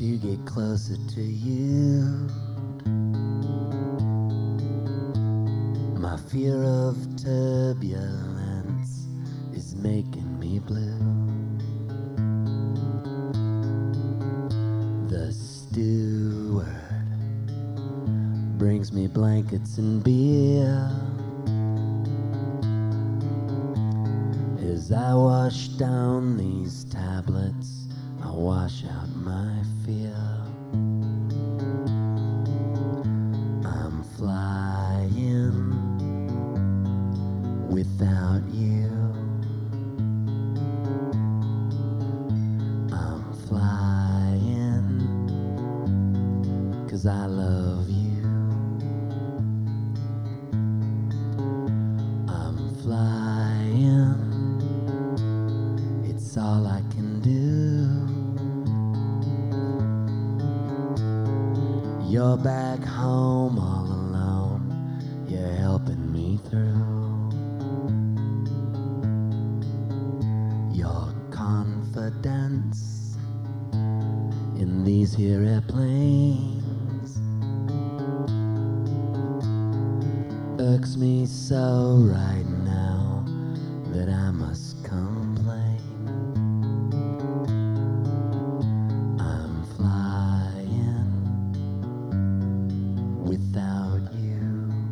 to get closer to you. My fear of turbulence is making me blue. The steward brings me blankets and beer. As I wash down these tablets, I wash out my fear. I'm flying without you. I'm flying 'cause I love you. I'm flying, it's all I can do. You're back home all alone, you're helping me through. Your confidence in these here airplanes irks me so right now that I must complain. I'm flying without you.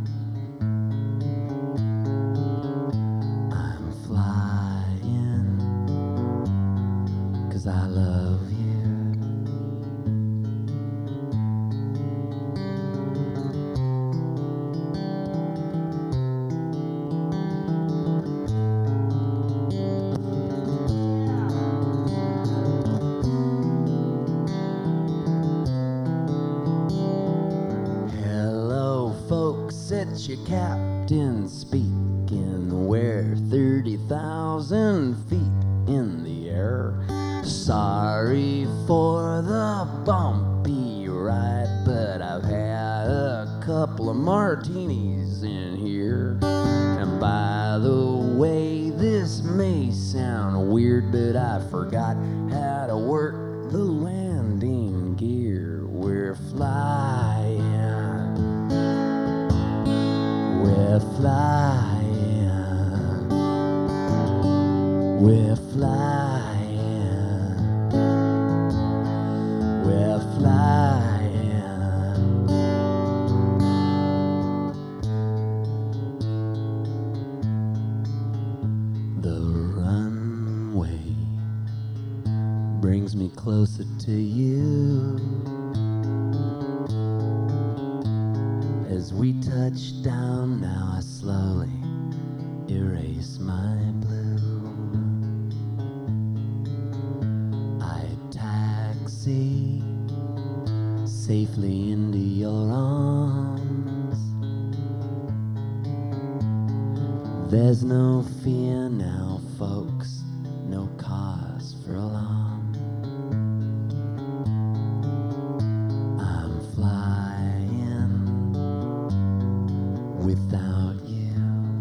I'm flying 'cause I love you. Hello, folks, it's your captain speaking. We're 30,000 feet in the air. Sorry for the bumpy ride, but I've had a couple of martinis in here. And by the way, this may sound weird, but I forgot how to work the landing gear. We're flying. We're flying. We're flying. We're flying. The runway brings me closer to you. As we touch down now, I slowly erase my blue. I taxi safely into your arms. There's no fear now, folks, no cause for alarm. I'm flying without you.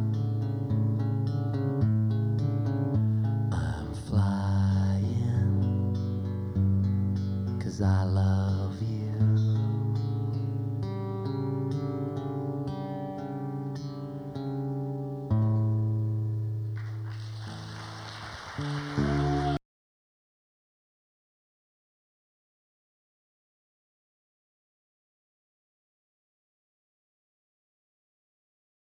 I'm flying 'cause I love you.